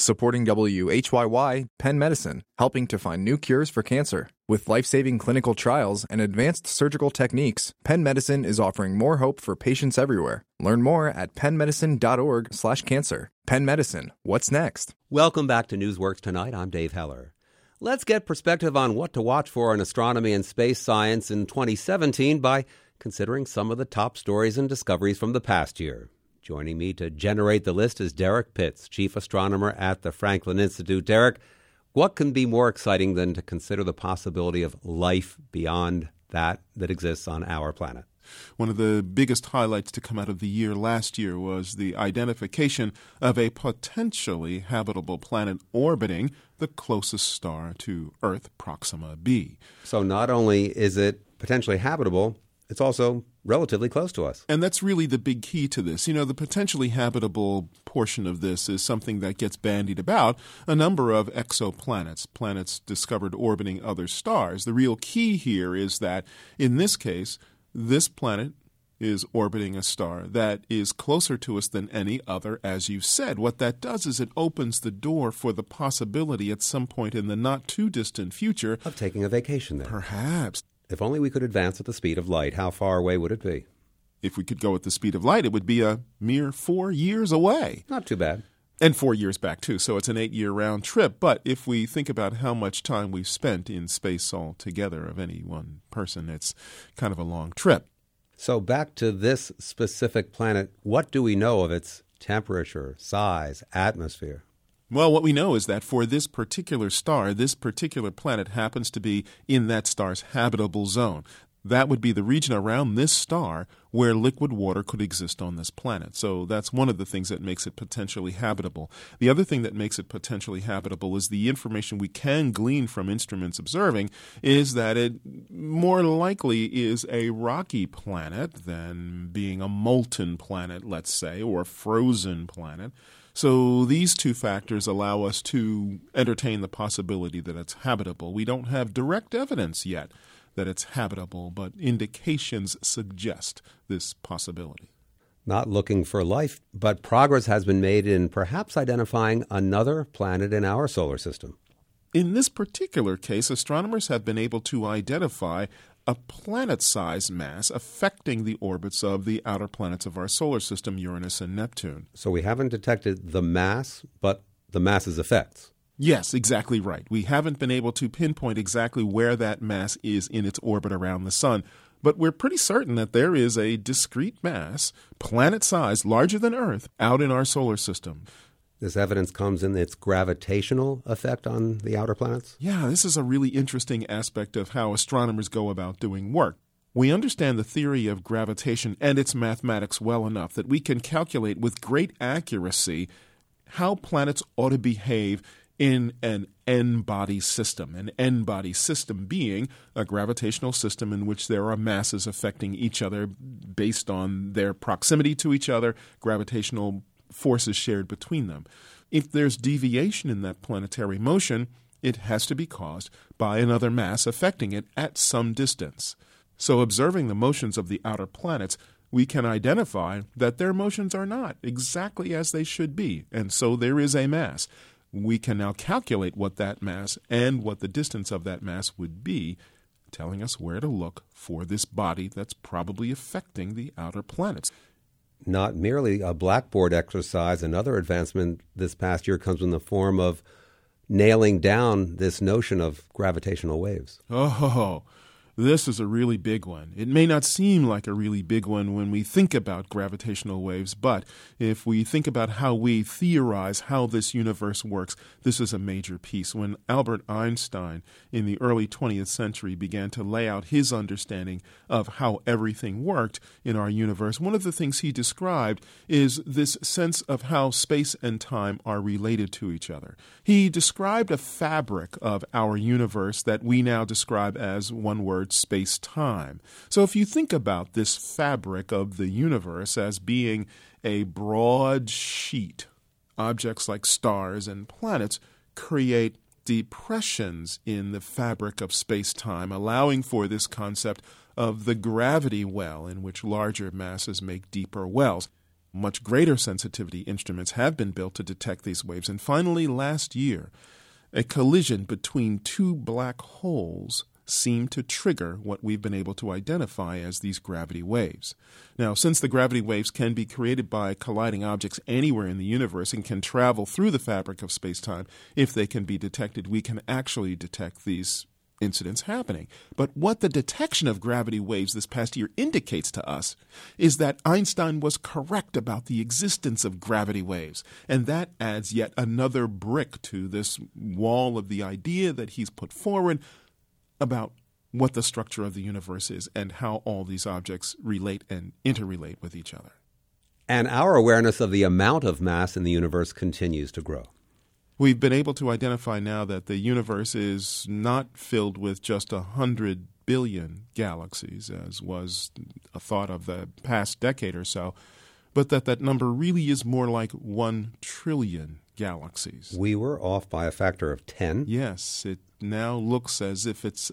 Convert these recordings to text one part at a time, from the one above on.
Supporting WHYY, Penn Medicine, helping to find new cures for cancer. With life-saving clinical trials and advanced surgical techniques, Penn Medicine is offering more hope for patients everywhere. Learn more at pennmedicine.org/cancer. Penn Medicine, what's next? Welcome back to Newsworks Tonight. I'm Dave Heller. Let's get perspective on what to watch for in astronomy and space science in 2017 by considering some of the top stories and discoveries from the past year. Joining me to generate the list is Derek Pitts, chief astronomer at the Franklin Institute. Derek, what can be more exciting than to consider the possibility of life beyond that exists on our planet? One of the biggest highlights to come out of the year last year was the identification of a potentially habitable planet orbiting the closest star to Earth, Proxima b. So not only is it potentially habitable, it's also relatively close to us. And that's really the big key to this. You know, the potentially habitable portion of this is something that gets bandied about, a number of exoplanets, planets discovered orbiting other stars. The real key here is that, in this case, this planet is orbiting a star that is closer to us than any other, as you said. What that does is it opens the door for the possibility at some point in the not-too-distant future of taking a vacation there. Perhaps. If only we could advance at the speed of light, how far away would it be? If we could go at the speed of light, it would be a mere 4 years away. Not too bad. And 4 years back, too, so it's an 8-year round trip. But if we think about how much time we've spent in space altogether of any one person, it's kind of a long trip. So back to this specific planet, what do we know of its temperature, size, atmosphere? Well, what we know is that for this particular star, this particular planet happens to be in that star's habitable zone. That would be the region around this star where liquid water could exist on this planet. So that's one of the things that makes it potentially habitable. The other thing that makes it potentially habitable is the information we can glean from instruments observing is that it more likely is a rocky planet than being a molten planet, let's say, or a frozen planet. So these two factors allow us to entertain the possibility that it's habitable. We don't have direct evidence yet that it's habitable, but indications suggest this possibility. Not looking for life, but progress has been made in perhaps identifying another planet in our solar system. In this particular case, astronomers have been able to identify a planet-sized mass affecting the orbits of the outer planets of our solar system, Uranus and Neptune. So we haven't detected the mass, but the mass's effects. Yes, exactly right. We haven't been able to pinpoint exactly where that mass is in its orbit around the sun, but we're pretty certain that there is a discrete mass, planet-sized, larger than Earth, out in our solar system. This evidence comes in its gravitational effect on the outer planets? Yeah, this is a really interesting aspect of how astronomers go about doing work. We understand the theory of gravitation and its mathematics well enough that we can calculate with great accuracy how planets ought to behave in an n-body system. An n-body system being a gravitational system in which there are masses affecting each other based on their proximity to each other, gravitational forces shared between them. If there's deviation in that planetary motion, it has to be caused by another mass affecting it at some distance. So observing the motions of the outer planets, we can identify that their motions are not exactly as they should be, and so there is a mass. We can now calculate what that mass and what the distance of that mass would be, telling us where to look for this body that's probably affecting the outer planets. Not merely a blackboard exercise, another advancement this past year comes in the form of nailing down this notion of gravitational waves. Oh, this is a really big one. It may not seem like a really big one when we think about gravitational waves, but if we think about how we theorize how this universe works, this is a major piece. When Albert Einstein in the early 20th century began to lay out his understanding of how everything worked in our universe, one of the things he described is this sense of how space and time are related to each other. He described a fabric of our universe that we now describe as one word, space-time. So if you think about this fabric of the universe as being a broad sheet, objects like stars and planets create depressions in the fabric of space-time, allowing for this concept of the gravity well in which larger masses make deeper wells. much greater sensitivity instruments have been built to detect these waves. And finally, last year, a collision between two black holes seemed to trigger what we've been able to identify as these gravity waves. Now, since the gravity waves can be created by colliding objects anywhere in the universe and can travel through the fabric of space-time, if they can be detected, we can actually detect these incidents happening. But what the detection of gravity waves this past year indicates to us is that Einstein was correct about the existence of gravity waves. And that adds yet another brick to this wall of the idea that he's put forward about what the structure of the universe is and how all these objects relate and interrelate with each other. And our awareness of the amount of mass in the universe continues to grow. We've been able to identify now that the universe is not filled with just 100 billion galaxies, as was a thought of the past decade or so, but that number really is more like 1 trillion galaxies. We were off by a factor of 10. Yes, it now looks as if it's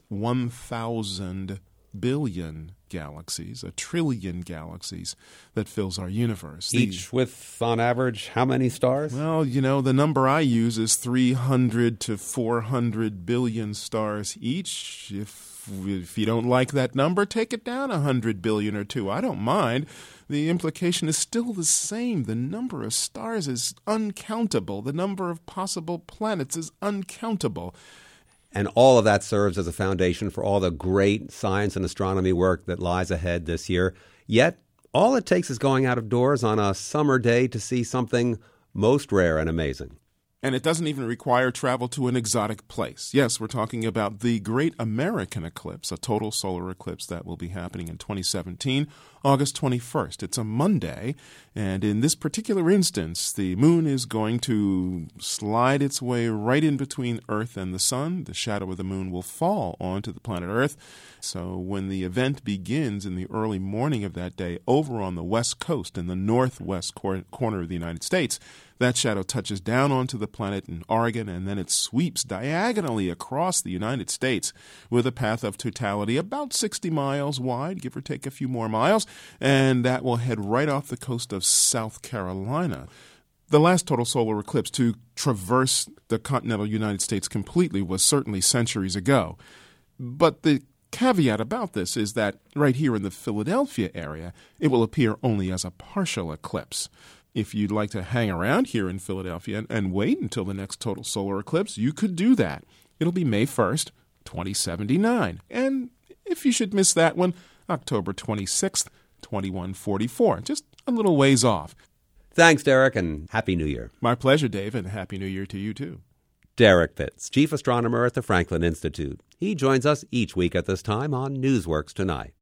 1,000 billion galaxies, 1 trillion galaxies that fills our universe. Each with, on average, how many stars? Well, the number I use is 300 to 400 billion stars each. If you don't like that number, take it down 100 billion or two. I don't mind. The implication is still the same. The number of stars is uncountable. The number of possible planets is uncountable. And all of that serves as a foundation for all the great science and astronomy work that lies ahead this year. Yet, all it takes is going out of doors on a summer day to see something most rare and amazing. And it doesn't even require travel to an exotic place. Yes, we're talking about the Great American Eclipse, a total solar eclipse that will be happening in 2017, August 21st. It's a Monday, and in this particular instance, the moon is going to slide its way right in between Earth and the sun. The shadow of the moon will fall onto the planet Earth. So when the event begins in the early morning of that day over on the west coast in the northwest corner of the United States, that shadow touches down onto the planet in Oregon, and then it sweeps diagonally across the United States with a path of totality about 60 miles wide, give or take a few more miles, and that will head right off the coast of South Carolina. The last total solar eclipse to traverse the continental United States completely was certainly centuries ago. But the caveat about this is that right here in the Philadelphia area, it will appear only as a partial eclipse. If you'd like to hang around here in Philadelphia and wait until the next total solar eclipse, you could do that. It'll be May 1st, 2079. And if you should miss that one, October 26th, 2144. Just a little ways off. Thanks, Derek, and Happy New Year. My pleasure, Dave, and Happy New Year to you, too. Derek Pitts, Chief Astronomer at the Franklin Institute. He joins us each week at this time on Newsworks Tonight.